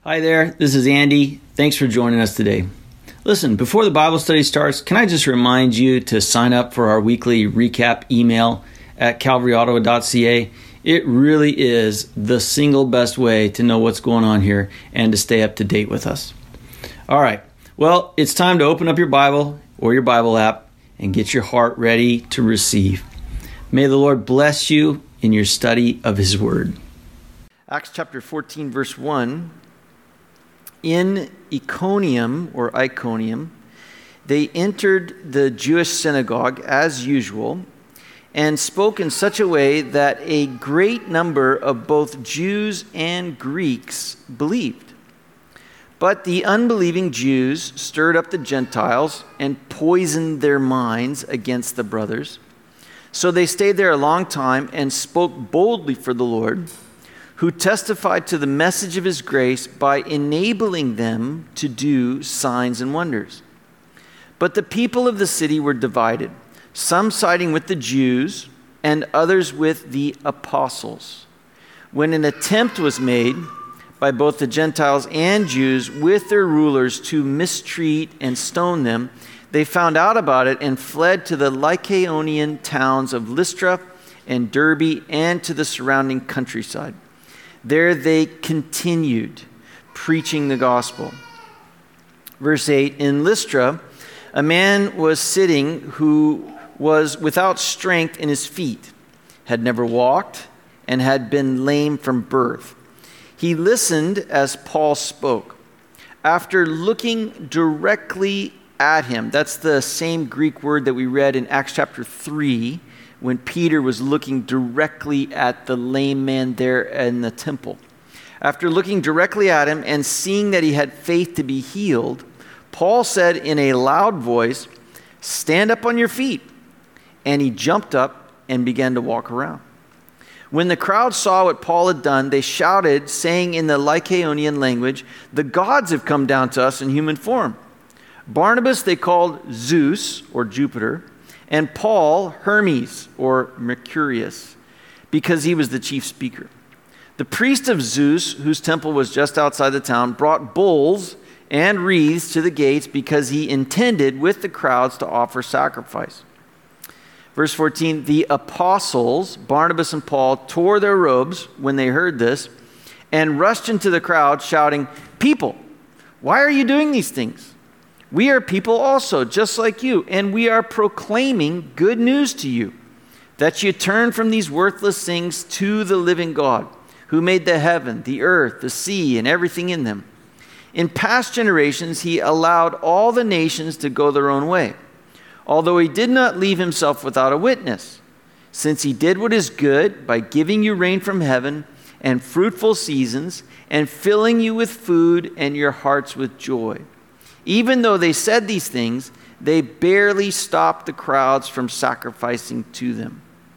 Hi there, this is Andy. Thanks for joining us today. Listen, before the Bible study starts, can I just remind you to sign up for our weekly recap email at calvaryottawa.ca? It really is the single best way to know what's going on here and to stay up to date with us. All right, well, it's time to open up your Bible or your Bible app and get your heart ready to receive. May the Lord bless you in your study of His Word. Acts chapter 14, verse 1. In Iconium, they entered the Jewish synagogue as usual and spoke in such a way that a great number of both Jews and Greeks believed. But the unbelieving Jews stirred up the Gentiles and poisoned their minds against the brothers. So they stayed there a long time and spoke boldly for the Lord, who testified to the message of His grace by enabling them to do signs and wonders. But the people of the city were divided, some siding with the Jews and others with the apostles. When an attempt was made by both the Gentiles and Jews with their rulers to mistreat and stone them, they found out about it and fled to the Lycaonian towns of Lystra and Derbe and to the surrounding countryside. There they continued preaching the gospel. Verse 8, in Lystra, a man was sitting who was without strength in his feet, had never walked, and had been lame from birth. He listened as Paul spoke. After looking directly at him, that's the same Greek word that we read in Acts chapter 3, when Peter was looking directly at the lame man there in the temple. After looking directly at him and seeing that he had faith to be healed, Paul said in a loud voice, "Stand up on your feet." And he jumped up and began to walk around. When the crowd saw what Paul had done, they shouted, saying in the Lycaonian language, "The gods have come down to us in human form." Barnabas they called Zeus, or Jupiter, and Paul, Hermes, or Mercurius, because he was the chief speaker. The priest of Zeus, whose temple was just outside the town, brought bulls and wreaths to the gates because he intended with the crowds to offer sacrifice. Verse 14, the apostles, Barnabas and Paul, tore their robes when they heard this and rushed into the crowd shouting, "People, why are you doing these things? We are people also, just like you, and we are proclaiming good news to you, that you turn from these worthless things to the living God, who made the heaven, the earth, the sea, and everything in them. In past generations, He allowed all the nations to go their own way, although He did not leave Himself without a witness, since He did what is good by giving you rain from heaven and fruitful seasons, and filling you with food and your hearts with joy. Even though they said these things, they barely stopped the crowds from sacrificing to them."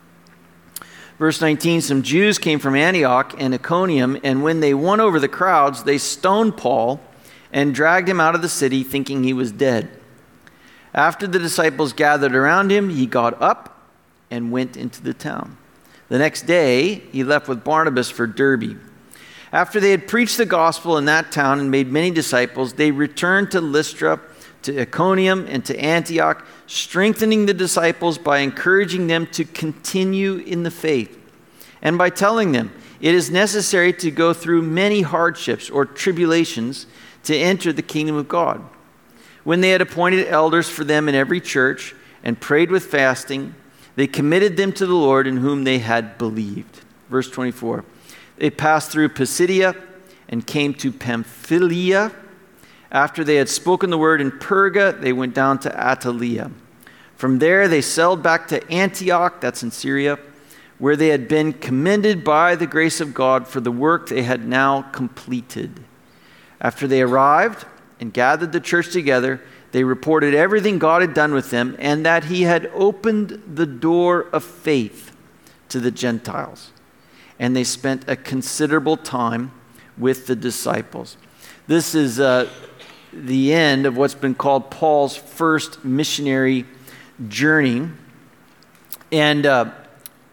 Verse 19, some Jews came from Antioch and Iconium, and when they won over the crowds, they stoned Paul and dragged him out of the city, thinking he was dead. After the disciples gathered around him, he got up and went into the town. The next day, he left with Barnabas for Derbe. After they had preached the gospel in that town and made many disciples, they returned to Lystra, to Iconium, and to Antioch, strengthening the disciples by encouraging them to continue in the faith, and by telling them it is necessary to go through many hardships or tribulations to enter the kingdom of God. When they had appointed elders for them in every church and prayed with fasting, they committed them to the Lord in whom they had believed. Verse 24. They passed through Pisidia and came to Pamphylia. After they had spoken the word in Perga, they went down to Attalia. From there, they sailed back to Antioch, that's in Syria, where they had been commended by the grace of God for the work they had now completed. After they arrived and gathered the church together, they reported everything God had done with them and that He had opened the door of faith to the Gentiles. And they spent a considerable time with the disciples. This is the end of what's been called Paul's first missionary journey. And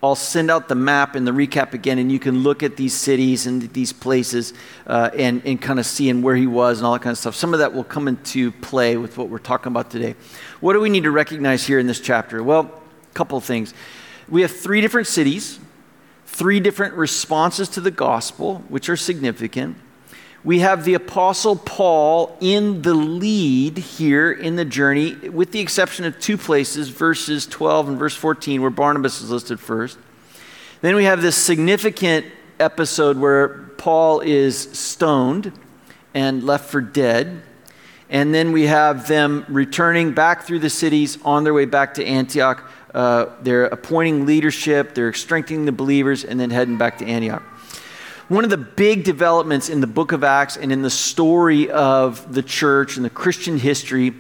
I'll send out the map and the recap again, and you can look at these cities and these places and kind of see and where he was and all that kind of stuff. Some of that will come into play with what we're talking about today. What do we need to recognize here in this chapter? Well, a couple of things. We have 3 different cities, 3 different responses to the gospel, which are significant. We have the Apostle Paul in the lead here in the journey, with the exception of 2 places, verses 12 and verse 14, where Barnabas is listed first. Then we have this significant episode where Paul is stoned and left for dead. And then we have them returning back through the cities on their way back to Antioch. They're appointing leadership, they're strengthening the believers, and then heading back to Antioch. One of the big developments in the book of Acts and in the story of the church and the Christian history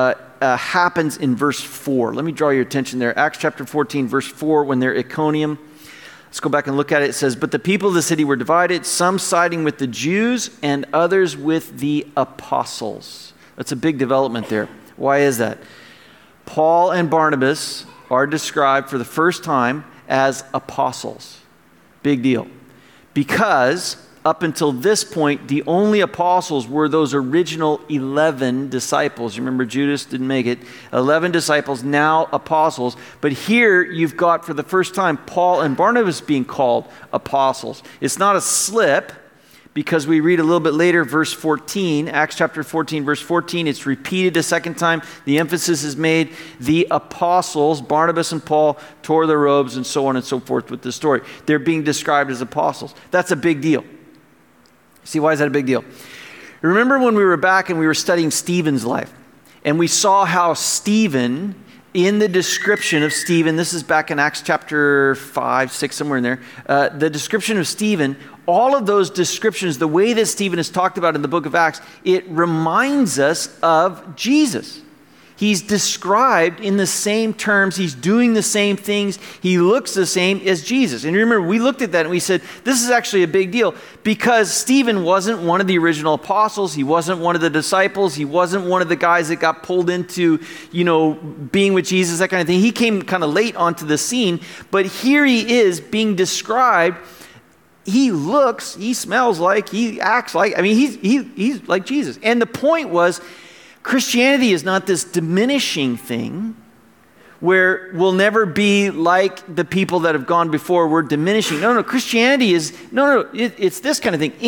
happens in verse 4. Let me draw your attention there. Acts chapter 14, verse 4, when they're at Iconium. Let's go back and look at it. It says, "But the people of the city were divided, some siding with the Jews and others with the apostles." That's a big development there. Why is that? Paul and Barnabas are described for the first time as apostles. Big deal. Because up until this point, the only apostles were those original 11 disciples. You remember Judas didn't make it. 11 disciples, now apostles. But here you've got, for the first time, Paul and Barnabas being called apostles. It's not a slip, because we read a little bit later, verse 14, Acts chapter 14, verse 14, it's repeated a second time. The emphasis is made. The apostles, Barnabas and Paul, tore their robes and so on and so forth with the story. They're being described as apostles. That's a big deal. See, why is that a big deal? Remember when we were back and we were studying Stephen's life, and we saw how Stephen, in the description of Stephen, this is back in Acts chapter 5, 6, somewhere in there, the description of Stephen, all of those descriptions, the way that Stephen is talked about in the book of Acts, it reminds us of Jesus. He's described in the same terms. He's doing the same things. He looks the same as Jesus. And remember, we looked at that and we said, this is actually a big deal, because Stephen wasn't one of the original apostles. He wasn't one of the disciples. He wasn't one of the guys that got pulled into, being with Jesus, that kind of thing. He came kind of late onto the scene, but here he is being described. He looks, he smells like, he acts like, he's like Jesus. And the point was, Christianity is not this diminishing thing where we'll never be like the people that have gone before. We're diminishing. No, Christianity is, it's this kind of thing.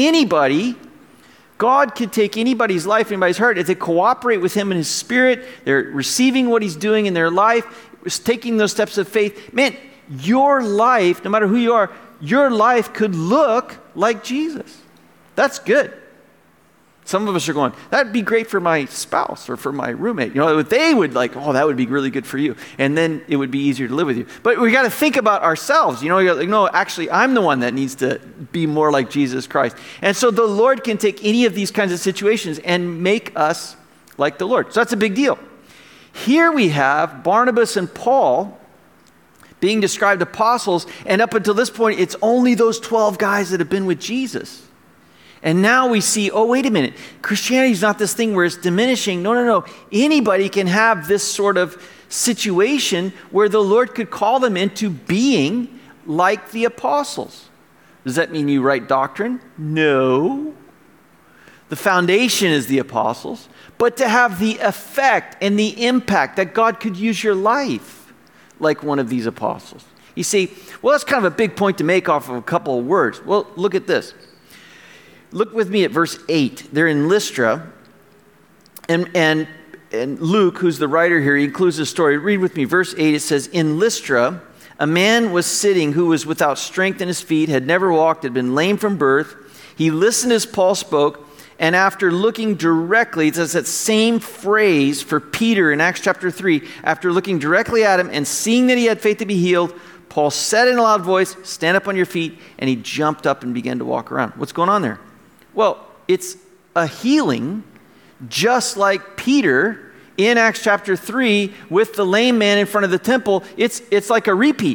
God could take anybody's life, anybody's heart, if they cooperate with him in his spirit, they're receiving what he's doing in their life, taking those steps of faith. Man, your life, no matter who you are, your life could look like Jesus. That's good. Some of us are going, that'd be great for my spouse or for my roommate. They would that would be really good for you. And then it would be easier to live with you. But we got to think about ourselves. Actually, I'm the one that needs to be more like Jesus Christ. And so the Lord can take any of these kinds of situations and make us like the Lord. So that's a big deal. Here we have Barnabas and Paul being described apostles, and up until this point, it's only those 12 guys that have been with Jesus. And now we see, wait a minute, Christianity is not this thing where it's diminishing. No. Anybody can have this sort of situation where the Lord could call them into being like the apostles. Does that mean you write doctrine? No. The foundation is the apostles, but to have the effect and the impact that God could use your life like one of these apostles. You see, that's kind of a big point to make off of a couple of words. Well, look at this. Look with me at verse 8. They're in Lystra, and Luke, who's the writer here, he includes the story. Read with me. Verse 8, it says, "In Lystra, a man was sitting who was without strength in his feet, had never walked, had been lame from birth. He listened as Paul spoke, and after looking directly," it says that same phrase for Peter in Acts chapter 3, after looking directly at him and seeing that he had faith to be healed, Paul said in a loud voice, "Stand up on your feet," and he jumped up and began to walk around. What's going on there? Well, it's a healing, just like Peter in Acts chapter 3 with the lame man in front of the temple. It's like a repeat.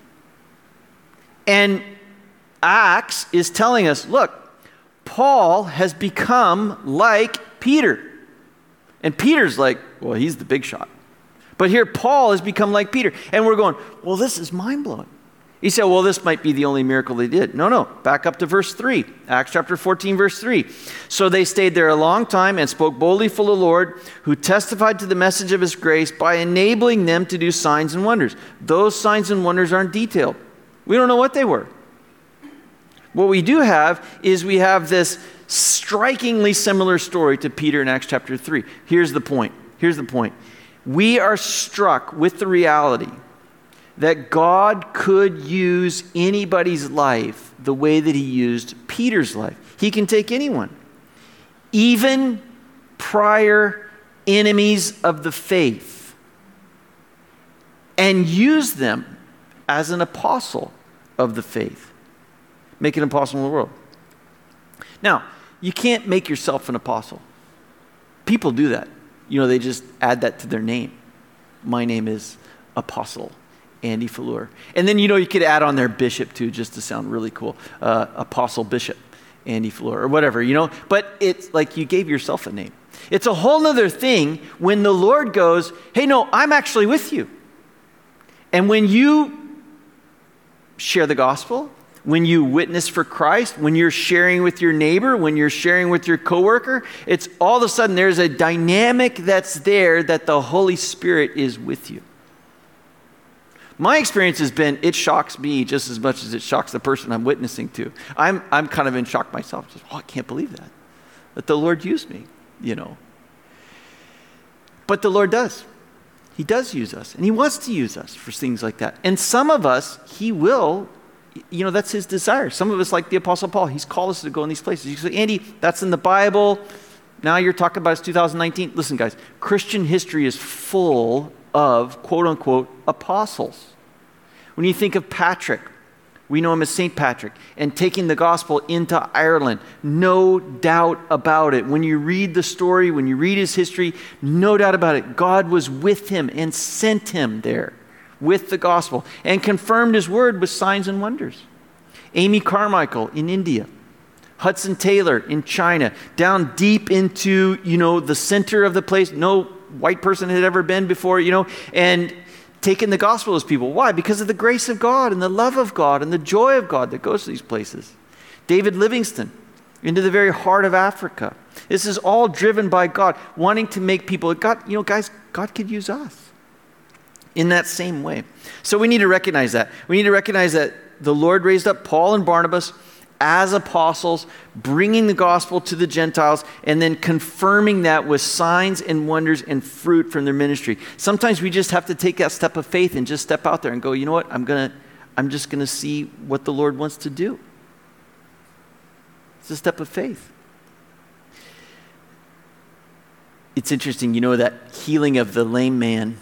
And Acts is telling us, look, Paul has become like Peter. And Peter's like, he's the big shot. But here Paul has become like Peter. And we're going, this is mind-blowing. You say, well, this might be the only miracle they did. No. Back up to verse 3. Acts chapter 14, verse 3. So they stayed there a long time and spoke boldly for the Lord, who testified to the message of his grace by enabling them to do signs and wonders. Those signs and wonders aren't detailed. We don't know what they were. What we do have is we have this strikingly similar story to Peter in Acts chapter 3. Here's the point. We are struck with the reality that God could use anybody's life the way that he used Peter's life. He can take anyone, even prior enemies of the faith, and use them as an apostle of the faith. Make an apostle in the world. Now, you can't make yourself an apostle. People do that. They just add that to their name. My name is Apostle Andy Fallour. And then, you could add on their bishop too, just to sound really cool. Apostle Bishop Andy Fallour or whatever, But it's like you gave yourself a name. It's a whole nother thing when the Lord goes, hey, no, I'm actually with you. And when you share the gospel, when you witness for Christ, when you're sharing with your neighbor, when you're sharing with your coworker, it's all of a sudden there's a dynamic that's there that the Holy Spirit is with you. My experience has been, it shocks me just as much as it shocks the person I'm witnessing to. I'm kind of in shock myself. Just, I can't believe that the Lord used me, But the Lord does. He does use us, and he wants to use us for things like that. And some of us, he will, that's his desire. Some of us, like the Apostle Paul, he's called us to go in these places. You say, Andy, that's in the Bible. Now you're talking about it's 2019. Listen, guys, Christian history is full of quote-unquote apostles. When you think of Patrick, we know him as St. Patrick, and taking the gospel into Ireland, no doubt about it. When you read the story, when you read his history, no doubt about it. God was with him and sent him there with the gospel and confirmed his word with signs and wonders. Amy Carmichael in India, Hudson Taylor in China, down deep into, the center of the place. No white person had ever been before, and taking the gospel to those people. Why? Because of the grace of God and the love of God and the joy of God that goes to these places. David Livingstone into the very heart of Africa. This is all driven by God, wanting to make people, God could use us in that same way. So we need to recognize that. We need to recognize that the Lord raised up Paul and Barnabas as apostles, bringing the gospel to the Gentiles, and then confirming that with signs and wonders and fruit from their ministry. Sometimes we just have to take that step of faith and just step out there and go, you know what, I'm just gonna see what the Lord wants to do. It's a step of faith. It's interesting, that healing of the lame man.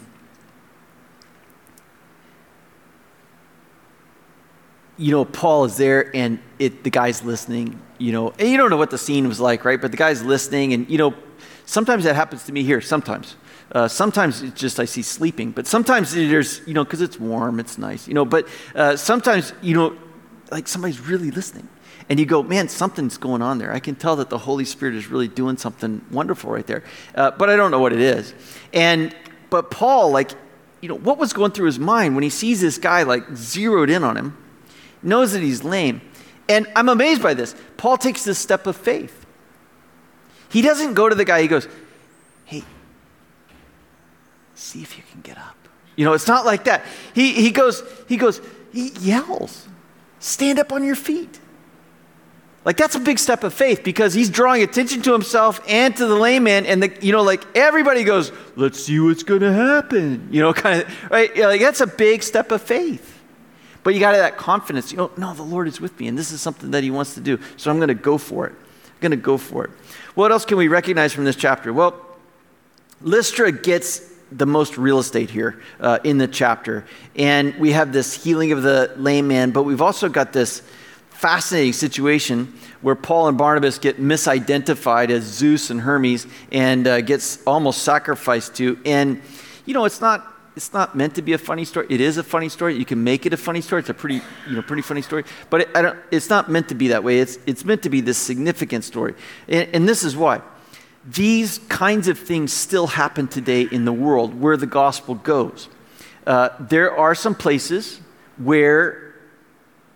Paul is there and the guy's listening, and you don't know what the scene was like, right? But the guy's listening and, sometimes that happens to me here, sometimes. Sometimes it's just I see sleeping, but sometimes there's, because it's warm, it's nice, but sometimes, like somebody's really listening. And you go, man, something's going on there. I can tell that the Holy Spirit is really doing something wonderful right there. But I don't know what it is. But Paul, what was going through his mind when he sees this guy, zeroed in on him, knows that he's lame. And I'm amazed by this. Paul takes this step of faith. He doesn't go to the guy, he goes, hey, see if you can get up. It's not like that. He yells, stand up on your feet. That's a big step of faith because he's drawing attention to himself and to the lame man, and everybody goes, let's see what's going to happen. Kind of, right? That's a big step of faith. But you got to have that confidence. No, the Lord is with me, and this is something that he wants to do, so I'm going to go for it. What else can we recognize from this chapter? Well, Lystra gets the most real estate here in the chapter, and we have this healing of the lame man, but we've also got this fascinating situation where Paul and Barnabas get misidentified as Zeus and Hermes and gets almost sacrificed to. And, it's not meant to be a funny story. It is a funny story. You can make it a funny story. It's a pretty funny story. But it's not meant to be that way. It's meant to be this significant story. And this is why. These kinds of things still happen today in the world where the gospel goes. There are some places where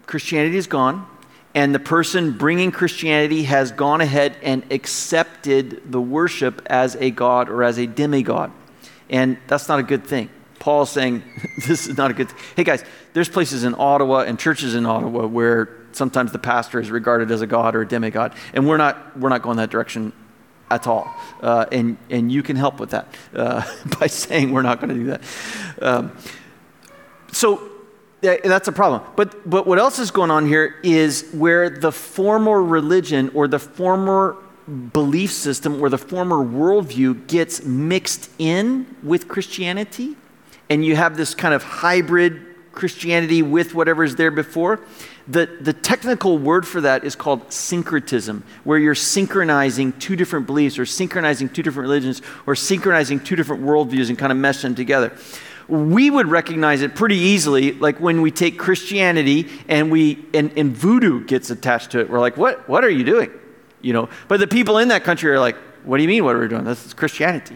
Christianity is gone, and the person bringing Christianity has gone ahead and accepted the worship as a god or as a demigod. And that's not a good thing. Paul's saying this is not a good thing. Hey guys, there's places in Ottawa and churches in Ottawa where sometimes the pastor is regarded as a god or a demigod, and we're not going that direction at all. And you can help with that by saying we're not going to do that. So that's a problem. But what else is going on here is where the former religion or the former belief system or the former worldview gets mixed in with Christianity, and you have this kind of hybrid Christianity with whatever is there before. The technical word for that is called syncretism, where you're synchronizing two different beliefs or synchronizing two different religions or synchronizing two different worldviews and kind of mesh them together. We would recognize it pretty easily, like when we take Christianity and and voodoo gets attached to it. We're like, what are you doing? But the people in that country are like, what do you mean what are we doing? This is Christianity,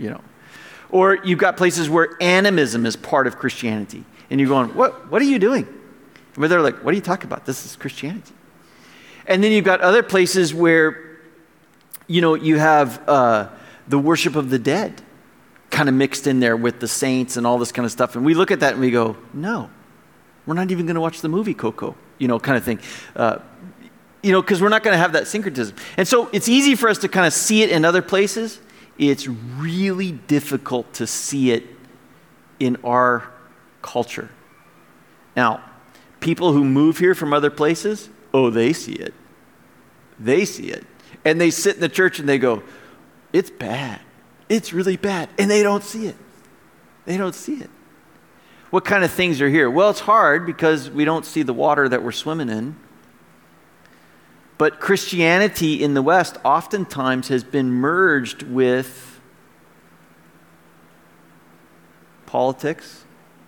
Or you've got places where animism is part of Christianity. And you're going, what are you doing? But they're like, what are you talking about? This is Christianity. And then you've got other places where, you have the worship of the dead kind of mixed in there with the saints and all this kind of stuff. And we look at that and we go, no, we're not even going to watch the movie Coco, kind of thing. Because we're not going to have that syncretism. And so it's easy for us to kind of see it in other places. It's really difficult to see it in our culture. Now, people who move here from other places, they see it. They see it. And they sit in the church and they go, it's bad. It's really bad. And they don't see it. They don't see it. What kind of things are here? Well, it's hard because we don't see the water that we're swimming in. But Christianity in the West oftentimes has been merged with politics.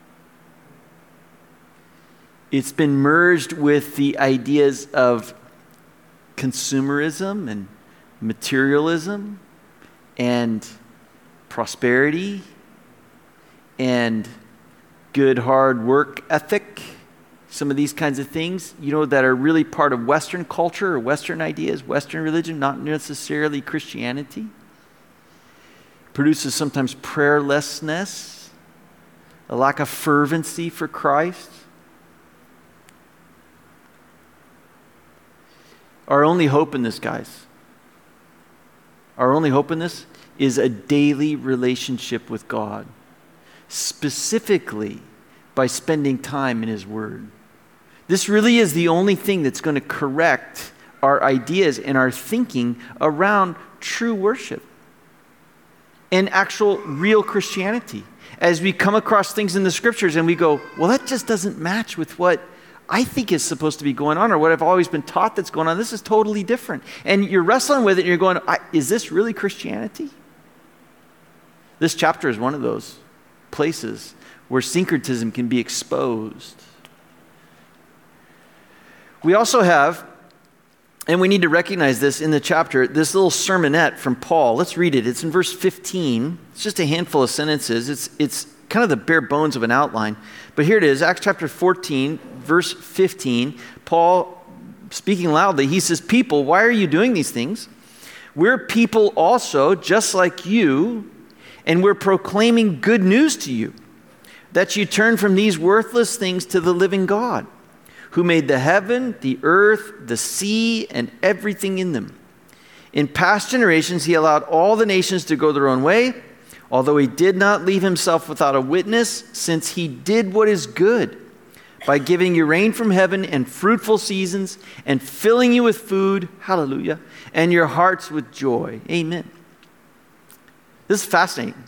It's been merged with the ideas of consumerism and materialism and prosperity and good hard work ethic. Some of these kinds of things, that are really part of Western culture or Western ideas, Western religion, not necessarily Christianity. Produces sometimes prayerlessness, a lack of fervency for Christ. Our only hope in this, guys, our only hope in this is a daily relationship with God, specifically by spending time in His Word. This really is the only thing that's going to correct our ideas and our thinking around true worship and actual real Christianity. As we come across things in the Scriptures and we go, well, that just doesn't match with what I think is supposed to be going on or what I've always been taught that's going on. This is totally different. And you're wrestling with it and you're going, is this really Christianity? This chapter is one of those places where syncretism can be exposed. We also have, and we need to recognize this in the chapter, this little sermonette from Paul. Let's read it. It's in verse 15. It's just a handful of sentences. It's kind of the bare bones of an outline. But here it is, Acts chapter 14, verse 15. Paul, speaking loudly, he says, people, why are you doing these things? We're people also, just like you, and we're proclaiming good news to you, that you turn from these worthless things to the living God, who made the heaven, the earth, the sea, and everything in them. In past generations, He allowed all the nations to go their own way, although He did not leave Himself without a witness, since He did what is good, by giving you rain from heaven and fruitful seasons, and filling you with food, hallelujah, and your hearts with joy. Amen. This is fascinating.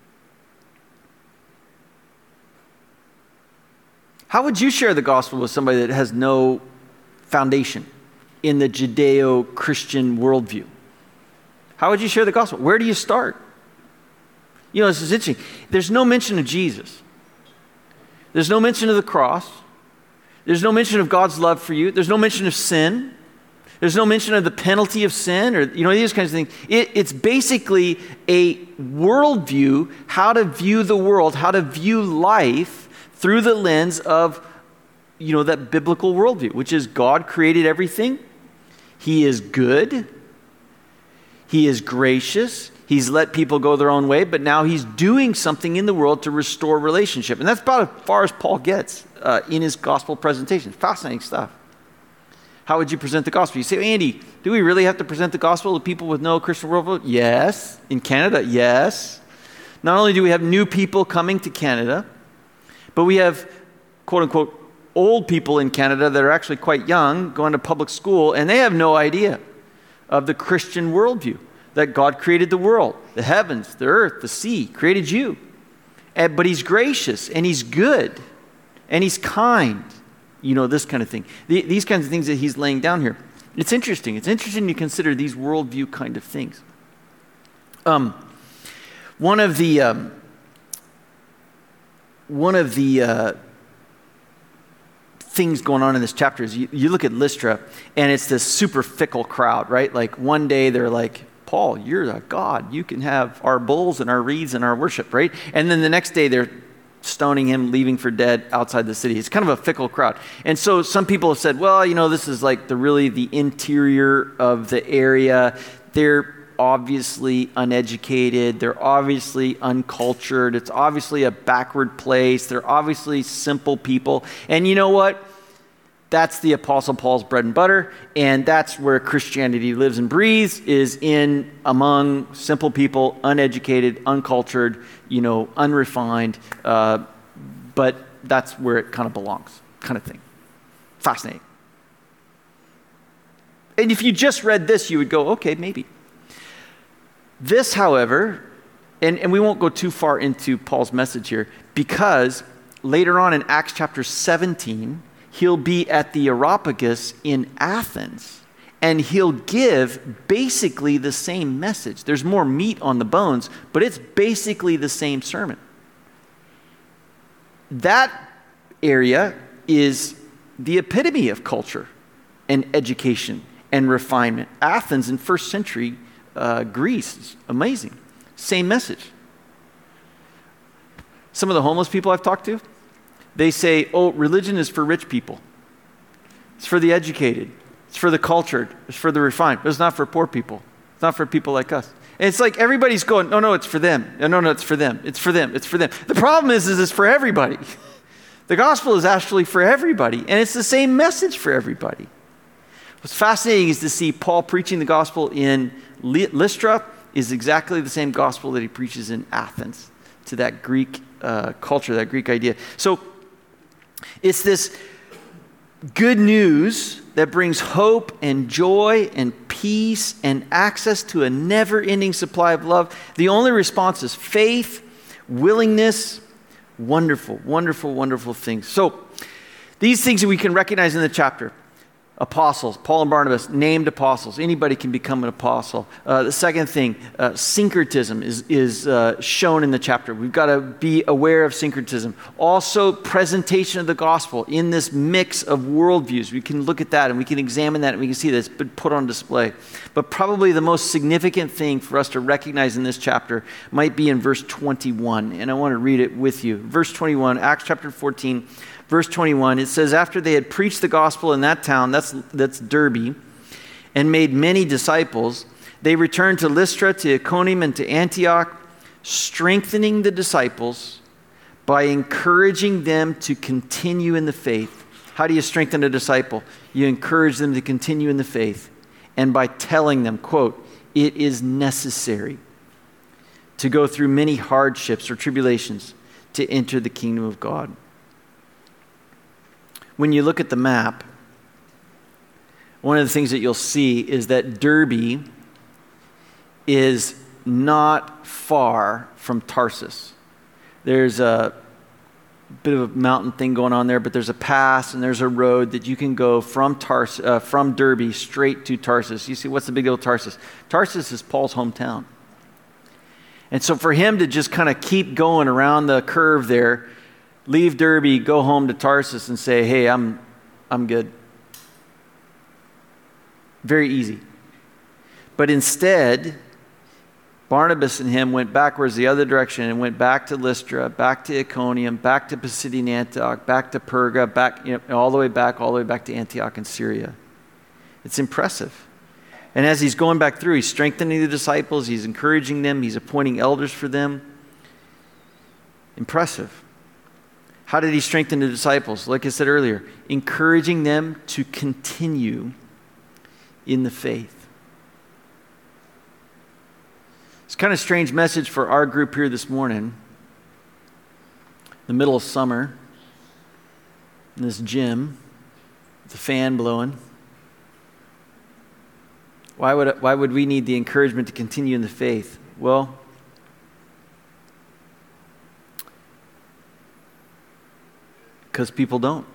How would you share the gospel with somebody that has no foundation in the Judeo-Christian worldview? How would you share the gospel? Where do you start? This is interesting. There's no mention of Jesus. There's no mention of the cross. There's no mention of God's love for you. There's no mention of sin. There's no mention of the penalty of sin or, these kinds of things. It's basically a worldview, how to view the world, how to view life through the lens of that biblical worldview, which is God created everything. He is good. He is gracious. He's let people go their own way, but now he's doing something in the world to restore relationship. And that's about as far as Paul gets in his gospel presentation. Fascinating stuff. How would you present the gospel? You say, Andy, do we really have to present the gospel to people with no Christian worldview? Yes. In Canada, yes. Not only do we have new people coming to Canada, but we have, quote unquote, old people in Canada that are actually quite young, going to public school, and they have no idea of the Christian worldview, that God created the world, the heavens, the earth, the sea, created you. But he's gracious, and he's good, and he's kind. This kind of thing. These kinds of things that he's laying down here. It's interesting. It's interesting to consider these worldview kind of things. One of the things going on in this chapter is you look at Lystra, and it's this super fickle crowd, right? Like one day they're like, Paul, you're a god. You can have our bulls and our reeds and our worship, right? And then the next day they're stoning him, leaving for dead outside the city. It's kind of a fickle crowd. And so some people have said, well, this is like the interior of the area. They're obviously uneducated. They're obviously uncultured. It's obviously a backward place. They're obviously simple people. And you know what? That's the Apostle Paul's bread and butter, and that's where Christianity lives and breathes, is in among simple people, uneducated, uncultured, unrefined, but that's where it kind of belongs, kind of thing. Fascinating. And if you just read this, you would go, okay, maybe. This, however, and we won't go too far into Paul's message here, because later on in Acts chapter 17, he'll be at the Areopagus in Athens, and he'll give basically the same message. There's more meat on the bones, but it's basically the same sermon. That area is the epitome of culture and education and refinement. Athens in first century Greece is amazing. Same message. Some of the homeless people I've talked to, they say, religion is for rich people. It's for the educated. It's for the cultured. It's for the refined. But it's not for poor people. It's not for people like us. And it's like everybody's going, no, it's for them. No, it's for them. It's for them. It's for them. The problem is it's for everybody. The gospel is actually for everybody. And it's the same message for everybody. What's fascinating is to see Paul preaching the gospel in Lystra is exactly the same gospel that he preaches in Athens to that Greek culture, that Greek idea. So it's this good news that brings hope and joy and peace and access to a never-ending supply of love. The only response is faith, willingness, wonderful, wonderful, wonderful things. So these things that we can recognize in the chapter. Apostles, Paul and Barnabas, named apostles. Anybody can become an apostle. The second thing, syncretism is shown in the chapter. We've got to be aware of syncretism. Also, presentation of the gospel in this mix of worldviews. We can look at that and we can examine that and we can see that it's been put on display. But probably the most significant thing for us to recognize in this chapter might be in verse 21. And I want to read it with you. Verse 21, Acts chapter 14. Verse 21, it says, after they had preached the gospel in that town, that's Derbe, and made many disciples, they returned to Lystra, to Iconium, and to Antioch, strengthening the disciples by encouraging them to continue in the faith. How do you strengthen a disciple? You encourage them to continue in the faith, and by telling them, quote, it is necessary to go through many hardships or tribulations to enter the kingdom of God. When you look at the map, one of the things that you'll see is that Derbe is not far from Tarsus. There's a bit of a mountain thing going on there, but there's a pass and there's a road that you can go from Derbe straight to Tarsus. You see, what's the big deal with Tarsus? Tarsus is Paul's hometown. And so for him to just kind of keep going around the curve there, leave Derbe, go home to Tarsus and say, hey, I'm good. Very easy. But instead, Barnabas and him went backwards the other direction and went back to Lystra, back to Iconium, back to Pisidian Antioch, back to Perga, back, all the way back to Antioch in Syria. It's impressive. And as he's going back through, he's strengthening the disciples, he's encouraging them, he's appointing elders for them. Impressive. How did he strengthen the disciples? Like I said earlier, encouraging them to continue in the faith. It's kind of a strange message for our group here this morning. The middle of summer, in this gym, with the fan blowing. Why would we need the encouragement to continue in the faith? Well, because people don't.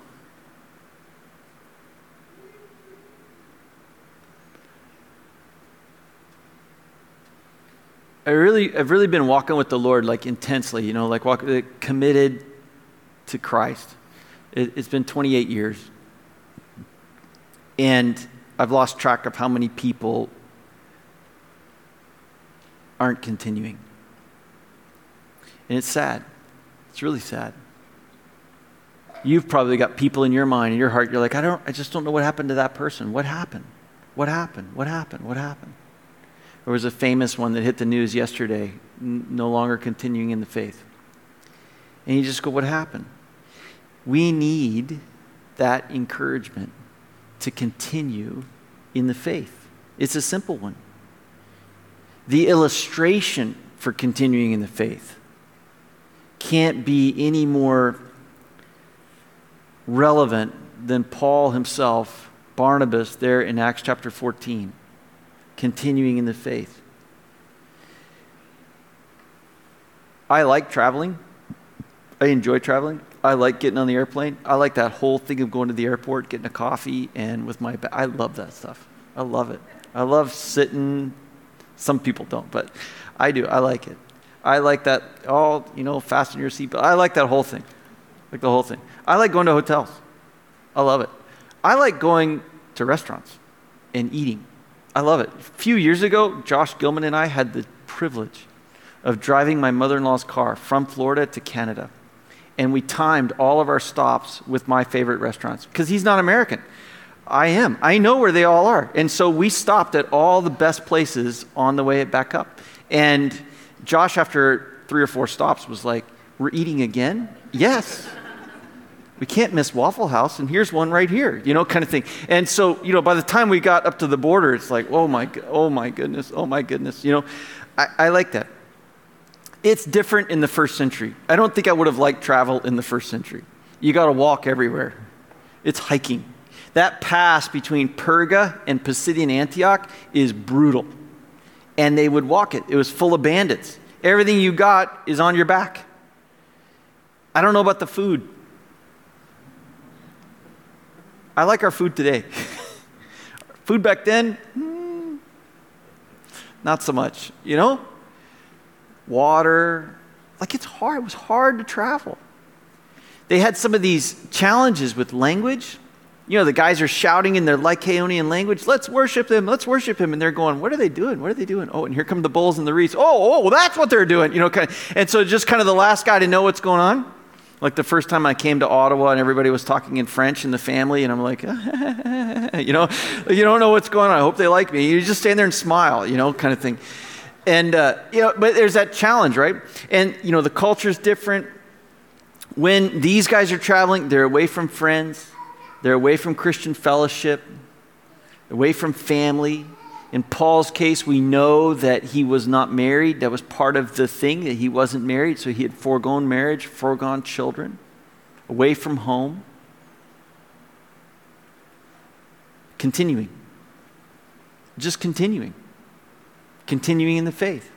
I've really been walking with the Lord like intensely, committed to Christ. It's been 28 years. And I've lost track of how many people aren't continuing. And it's sad. It's really sad. You've probably got people in your mind, in your heart, you're like, I just don't know what happened to that person. What happened? What happened? What happened? What happened? There was a famous one that hit the news yesterday, no longer continuing in the faith. And you just go, what happened? We need that encouragement to continue in the faith. It's a simple one. The illustration for continuing in the faith can't be any more relevant than Paul himself, Barnabas, there in Acts chapter 14. Continuing in the faith. I like traveling. I enjoy traveling. I like getting on the airplane. I like that whole thing of going to the airport, getting a coffee, and with my I love that stuff. I love it. I love sitting. Some people don't, but I do. I like it. I like that, fasten your seatbelt. I like that whole thing. Like the whole thing. I like going to hotels. I love it. I like going to restaurants and eating. I love it. A few years ago, Josh Gilman and I had the privilege of driving my mother-in-law's car from Florida to Canada. And we timed all of our stops with my favorite restaurants. Because he's not American. I am. I know where they all are. And so we stopped at all the best places on the way back up. And Josh, after 3 or 4 stops, was like, we're eating again? Yes. We can't miss Waffle House, and here's one right here, kind of thing. And so, by the time we got up to the border, it's like, oh my goodness. I like that. It's different in the first century. I don't think I would have liked travel in the first century. You got to walk everywhere. It's hiking. That pass between Perga and Pisidian Antioch is brutal. And they would walk it. It was full of bandits. Everything you got is on your back. I don't know about the food. I like our food today. Food back then, not so much. Water, it's hard. It was hard to travel. They had some of these challenges with language. The guys are shouting in their Lycaonian language, let's worship him. And they're going, what are they doing? What are they doing? Oh, and here come the bulls and the reeds. Oh, that's what they're doing. And so just kind of the last guy to know what's going on. Like the first time I came to Ottawa and everybody was talking in French in the family, and I'm like, you don't know what's going on. I hope they like me. You just stand there and smile, kind of thing. And, but there's that challenge, right? And, the culture's different. When these guys are traveling, they're away from friends. They're away from Christian fellowship, away from family. In Paul's case, we know that he was not married. That was part of the thing, that he wasn't married. So he had foregone marriage, foregone children, away from home. Continuing. Just continuing. Continuing in the faith.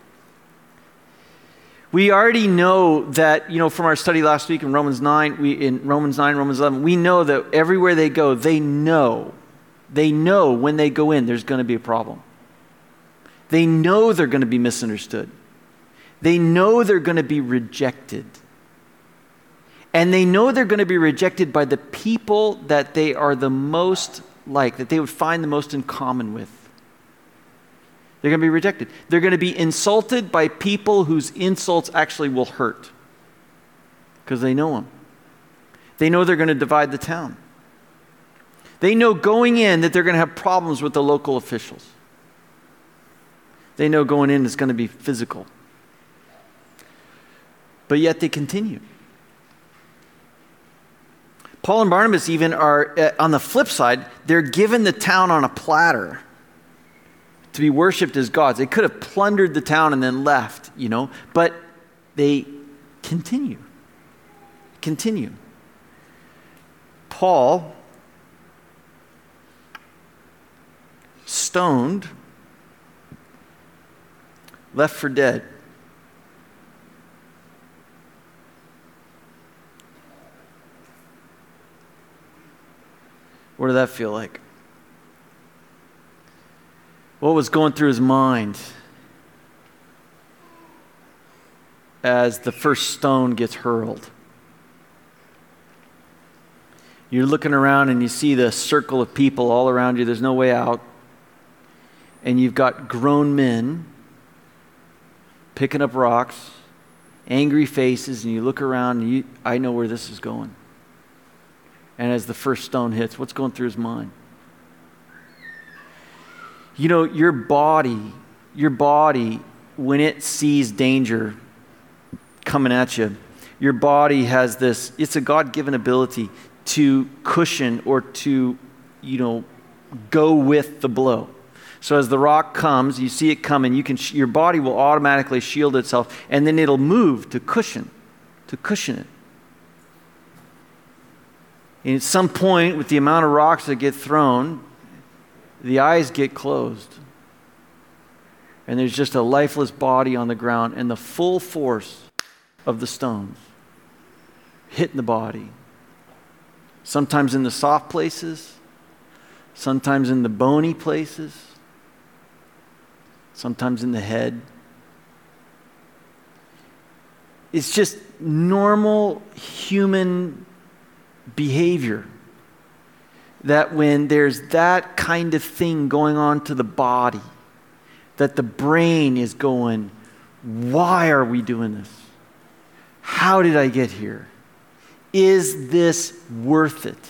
We already know that, from our study last week in Romans 9, Romans 11, we know that everywhere they go, they know when they go in, there's going to be a problem. They know they're going to be misunderstood. They know they're going to be rejected. And they know they're going to be rejected by the people that they are the most like, that they would find the most in common with. They're going to be rejected. They're going to be insulted by people whose insults actually will hurt because they know them. They know they're going to divide the town. They know going in that they're going to have problems with the local officials. They know going in it's going to be physical. But yet they continue. Paul and Barnabas even are, on the flip side, they're given the town on a platter to be worshipped as gods. They could have plundered the town and then left, but they continue. Paul, stoned, left for dead. What did that feel like? What was going through his mind as the first stone gets hurled? You're looking around and you see the circle of people all around you. There's no way out. And you've got grown men picking up rocks, angry faces, and you look around and I know where this is going. And as the first stone hits, what's going through his mind? Your body, when it sees danger coming at you, your body has it's a God-given ability to cushion or to, go with the blow. So as the rock comes, you see it coming, your body will automatically shield itself, and then it'll move to cushion it. And at some point, with the amount of rocks that get thrown, the eyes get closed. And there's just a lifeless body on the ground, and the full force of the stones hitting the body. Sometimes in the soft places, sometimes in the bony places, sometimes in the head. It's just normal human behavior that when there's that kind of thing going on to the body, that the brain is going, why are we doing this? How did I get here? Is this worth it?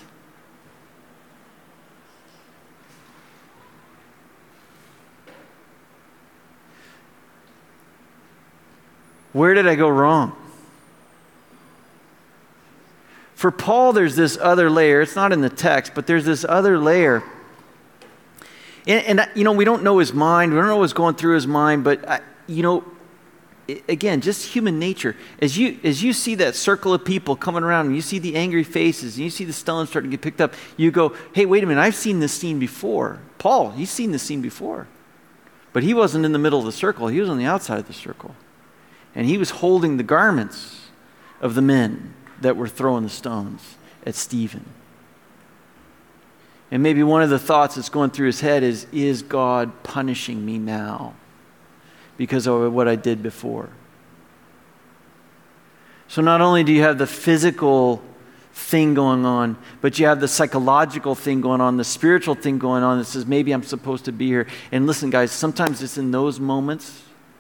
Where did I go wrong? For Paul, there's this other layer. It's not in the text, but there's this other layer. And we don't know his mind. We don't know what's going through his mind. But, again, just human nature. As you see that circle of people coming around, and you see the angry faces, and you see the stones starting to get picked up, you go, hey, wait a minute, I've seen this scene before. Paul, he's seen this scene before. But he wasn't in the middle of the circle. He was on the outside of the circle. And he was holding the garments of the men that were throwing the stones at Stephen. And maybe one of the thoughts that's going through his head is God punishing me now because of what I did before? So not only do you have the physical thing going on, but you have the psychological thing going on, the spiritual thing going on that says, maybe I'm supposed to be here. And listen, guys, sometimes it's in those moments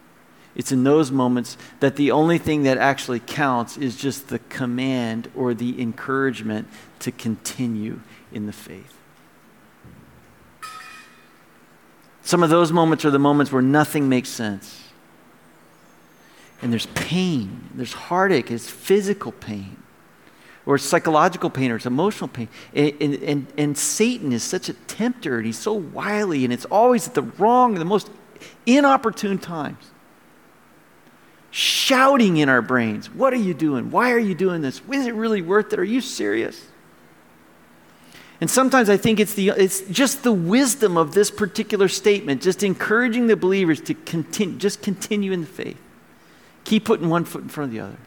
that the only thing that actually counts is just the command or the encouragement to continue in the faith. Some of those moments are the moments where nothing makes sense. And there's pain, there's heartache, it's physical pain, or it's psychological pain, or it's emotional pain. And Satan is such a tempter, and he's so wily, and it's always at the most inopportune times. Shouting in our brains, what are you doing? Why are you doing this? Is it really worth it? Are you serious? And sometimes I think it's just the wisdom of this particular statement, just encouraging the believers to continue in the faith. Keep putting one foot in front of the other.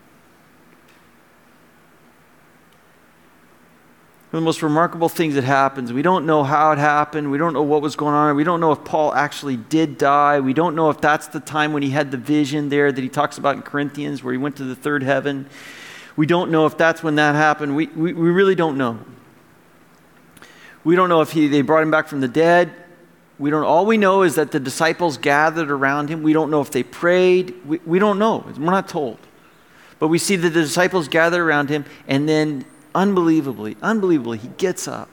One of the most remarkable things that happens, we don't know how it happened, we don't know what was going on, we don't know if Paul actually did die, we don't know if that's the time when he had the vision there that he talks about in Corinthians where he went to the third heaven. We don't know if that's when that happened. We really don't know. We don't know if they brought him back from the dead. All we know is that the disciples gathered around him. We don't know if they prayed. We don't know. We're not told. But we see that the disciples gathered around him, and then unbelievably, he gets up.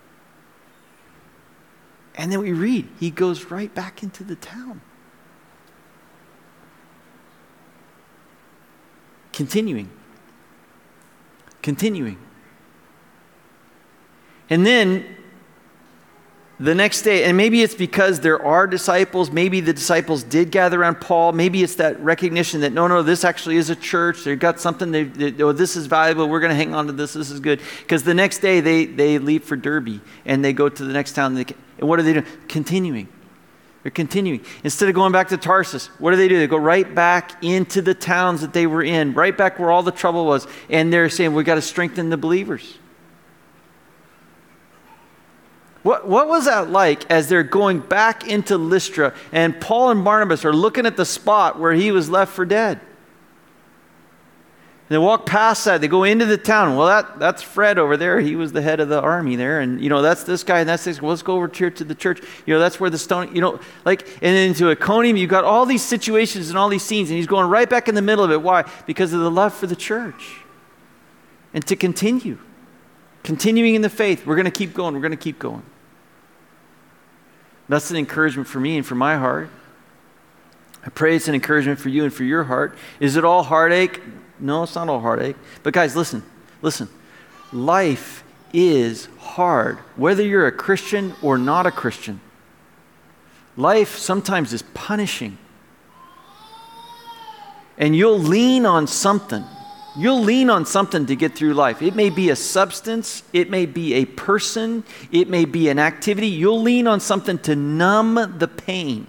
And then we read, he goes right back into the town. Continuing. And then the next day, and maybe it's because there are disciples, maybe the disciples did gather around Paul, maybe it's that recognition that no, this actually is a church, they've got something, this is valuable, we're going to hang on to this is good. Because the next day they leave for Derbe, and they go to the next town, and what are they doing? Continuing. They're continuing. Instead of going back to Tarsus, what do? They go right back into the towns that they were in, right back where all the trouble was, and they're saying, we've got to strengthen the believers. What was that like as they're going back into Lystra, and Paul and Barnabas are looking at the spot where he was left for dead? And they walk past that. They go into the town. Well, that's Fred over there. He was the head of the army there. And, that's this guy and that's this. Well, let's go over here to the church. That's where the stone, and then into Iconium, you've got all these situations and all these scenes. And he's going right back in the middle of it. Why? Because of the love for the church. And to continue. Continuing in the faith. We're going to keep going. We're going to keep going. That's an encouragement for me and for my heart. I pray it's an encouragement for you and for your heart. Is it all heartache? No, it's not all heartache. But guys, listen. Life is hard, whether you're a Christian or not a Christian. Life sometimes is punishing. And you'll lean on something. You'll lean on something to get through life. It may be a substance. It may be a person. It may be an activity. You'll lean on something to numb the pain.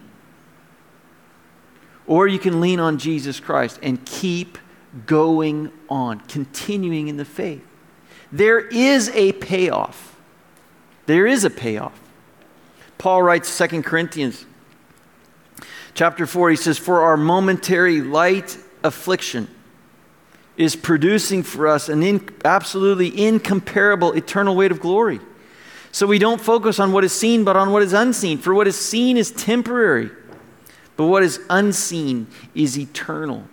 Or you can lean on Jesus Christ and keep going on, continuing in the faith. There is a payoff. There is a payoff. Paul writes 2 Corinthians chapter 4, he says, for our momentary light affliction is producing for us an absolutely incomparable eternal weight of glory. So we don't focus on what is seen, but on what is unseen. For what is seen is temporary, but what is unseen is eternal.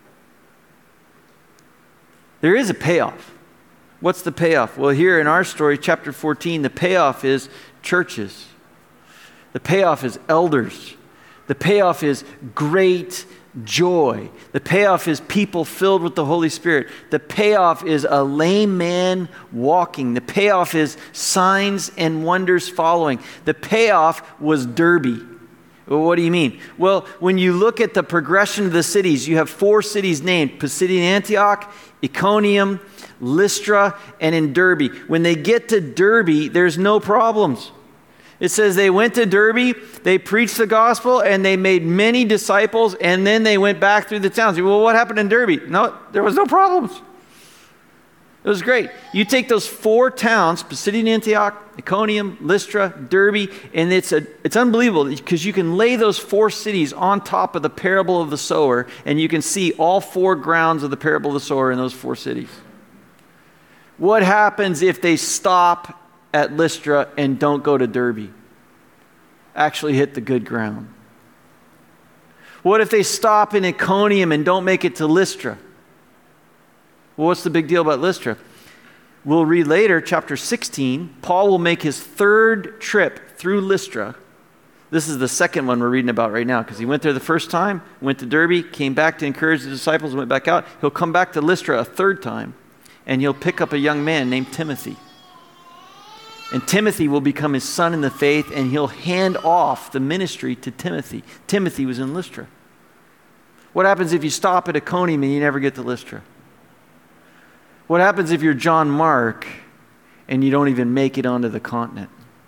There is a payoff. What's the payoff? Well, here in our story, chapter 14, the payoff is churches. The payoff is elders. The payoff is great joy. The payoff is people filled with the Holy Spirit. The payoff is a lame man walking. The payoff is signs and wonders following. The payoff was Derbe. Well, what do you mean? Well, when you look at the progression of the cities, you have 4 cities named: Pisidian Antioch, Iconium, Lystra, and in Derbe. When they get to Derbe, there's no problems. It says they went to Derbe, they preached the gospel, and they made many disciples, and then they went back through the towns. Well, what happened in Derbe? No, there was no problems. It was great. You take those 4 towns, Pisidian Antioch, Iconium, Lystra, Derbe, and it's unbelievable because you can lay those 4 cities on top of the parable of the sower, and you can see all 4 grounds of the parable of the sower in those 4 cities. What happens if they stop at Lystra and don't go to Derbe? Actually hit the good ground. What if they stop in Iconium and don't make it to Lystra? Well, what's the big deal about Lystra? We'll read later, chapter 16, Paul will make his 3rd trip through Lystra. This is the second one we're reading about right now, because he went there the first time, went to Derbe, came back to encourage the disciples, went back out. He'll come back to Lystra a 3rd time, and he'll pick up a young man named Timothy. And Timothy will become his son in the faith, and he'll hand off the ministry to Timothy. Timothy was in Lystra. What happens if you stop at Iconium and you never get to Lystra? What happens if you're John Mark and you don't even make it onto the continent?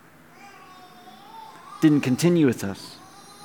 Didn't continue with us.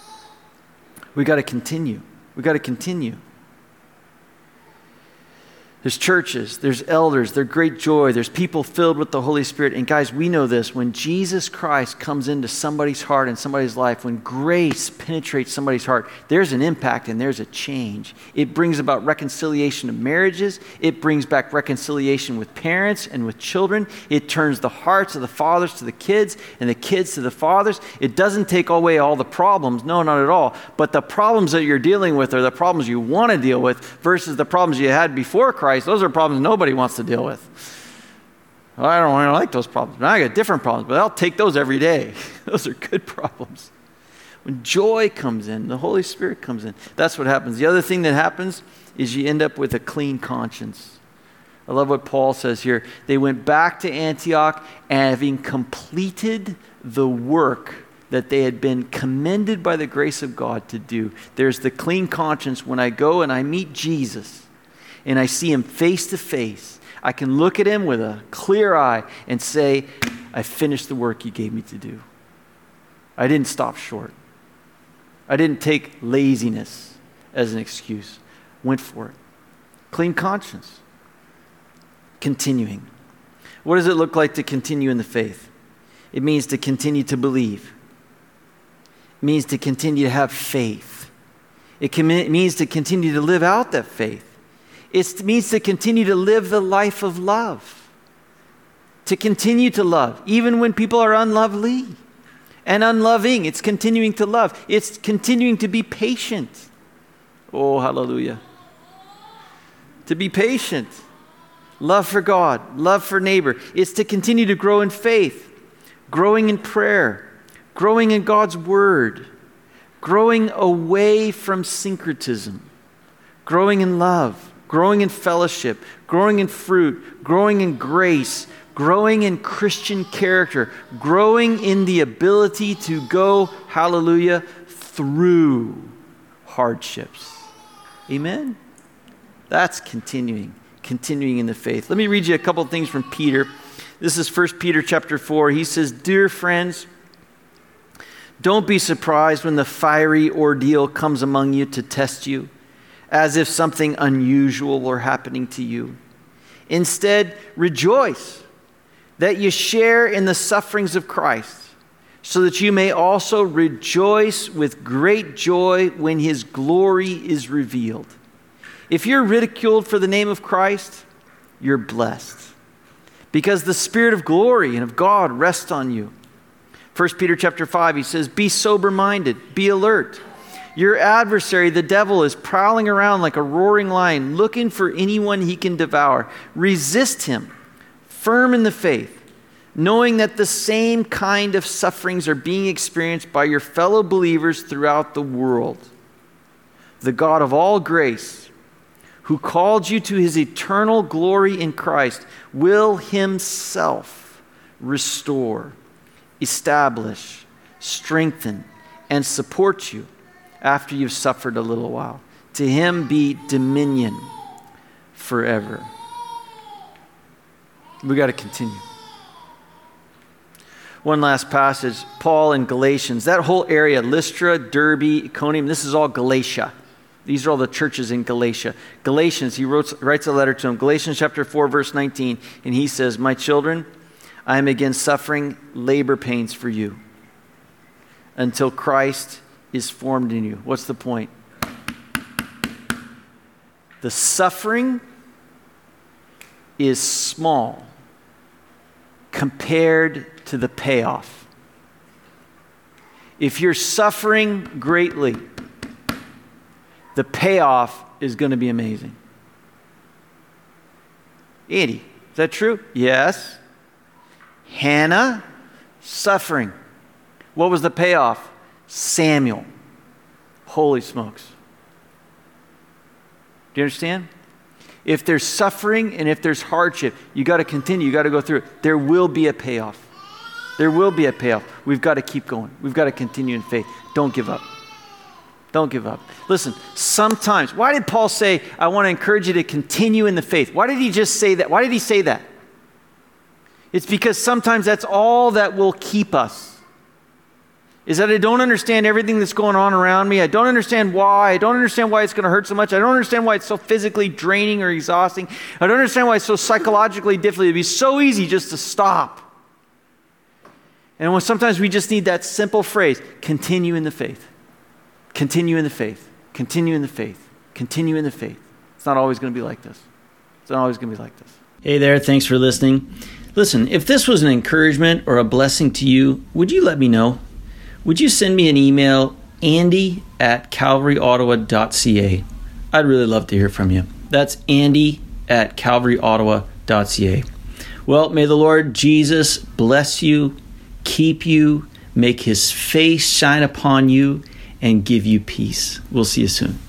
We got to continue. We got to continue. There's churches, there's elders, there's great joy, there's people filled with the Holy Spirit. And guys, we know this. When Jesus Christ comes into somebody's heart and somebody's life, when grace penetrates somebody's heart, there's an impact and there's a change. It brings about reconciliation of marriages. It brings back reconciliation with parents and with children. It turns the hearts of the fathers to the kids and the kids to the fathers. It doesn't take away all the problems. No, not at all. But the problems that you're dealing with are the problems you want to deal with versus the problems you had before Christ. Those are problems nobody wants to deal with. Well, I don't really like those problems. I got different problems, but I'll take those every day. Those are good problems. When joy comes in, the Holy Spirit comes in, that's what happens. The other thing that happens is you end up with a clean conscience. I love what Paul says here. They went back to Antioch, and having completed the work that they had been commended by the grace of God to do. There's the clean conscience when I go and I meet Jesus. And I see him face to face, I can look at him with a clear eye and say, I finished the work you gave me to do. I didn't stop short. I didn't take laziness as an excuse. Went for it. Clean conscience. Continuing. What does it look like to continue in the faith? It means to continue to believe. It means to continue to have faith. It means to continue to live out that faith. It means to continue to live the life of love. To continue to love, even when people are unlovely and unloving. It's continuing to love. It's continuing to be patient. Oh, hallelujah. To be patient. Love for God, love for neighbor. It's to continue to grow in faith, growing in prayer, growing in God's word, growing away from syncretism, growing in love, growing in fellowship, growing in fruit, growing in grace, growing in Christian character, growing in the ability to go, hallelujah, through hardships. Amen? That's continuing in the faith. Let me read you a couple of things from Peter. This is 1 Peter chapter 4. He says, Dear friends, don't be surprised when the fiery ordeal comes among you to test you, as if something unusual were happening to you. Instead, rejoice that you share in the sufferings of Christ, so that you may also rejoice with great joy when his glory is revealed. If you're ridiculed for the name of Christ, you're blessed, because the Spirit of glory and of God rests on you. 1 Peter chapter 5, he says, be sober-minded, be alert. Your adversary, the devil, is prowling around like a roaring lion, looking for anyone he can devour. Resist him, firm in the faith, knowing that the same kind of sufferings are being experienced by your fellow believers throughout the world. The God of all grace, who called you to his eternal glory in Christ, will himself restore, establish, strengthen, and support you after you've suffered a little while. To him be dominion forever. We got to continue. One last passage, Paul in Galatians. That whole area, Lystra, Derbe, Iconium, this is all Galatia. These are all the churches in Galatia. Galatians, he writes a letter to them. Galatians chapter 4, verse 19. And he says, my children, I am again suffering labor pains for you until Christ is formed in you. What's the point? The suffering is small compared to the payoff. If you're suffering greatly, the payoff is going to be amazing. Andy, is that true? Yes. Hannah, suffering. What was the payoff? Samuel. Holy smokes. Do you understand? If there's suffering and if there's hardship, you got to continue. You got to go through it. There will be a payoff. There will be a payoff. We've got to keep going. We've got to continue in faith. Don't give up. Don't give up. Listen, sometimes, why did Paul say, I want to encourage you to continue in the faith? Why did he just say that? Why did he say that? It's because sometimes that's all that will keep us. is that I don't understand everything that's going on around me. I don't understand why. I don't understand why it's going to hurt so much. I don't understand why it's so physically draining or exhausting. I don't understand why it's so psychologically difficult. It'd be so easy just to stop. And when sometimes we just need that simple phrase, continue in the faith. Continue in the faith. Continue in the faith. Continue in the faith. It's not always going to be like this. It's not always going to be like this. Hey there, thanks for listening. Listen, if this was an encouragement or a blessing to you, would you let me know? Would you send me an email, andy@calvaryottawa.ca? I'd really love to hear from you. That's andy@calvaryottawa.ca. Well, may the Lord Jesus bless you, keep you, make his face shine upon you, and give you peace. We'll see you soon.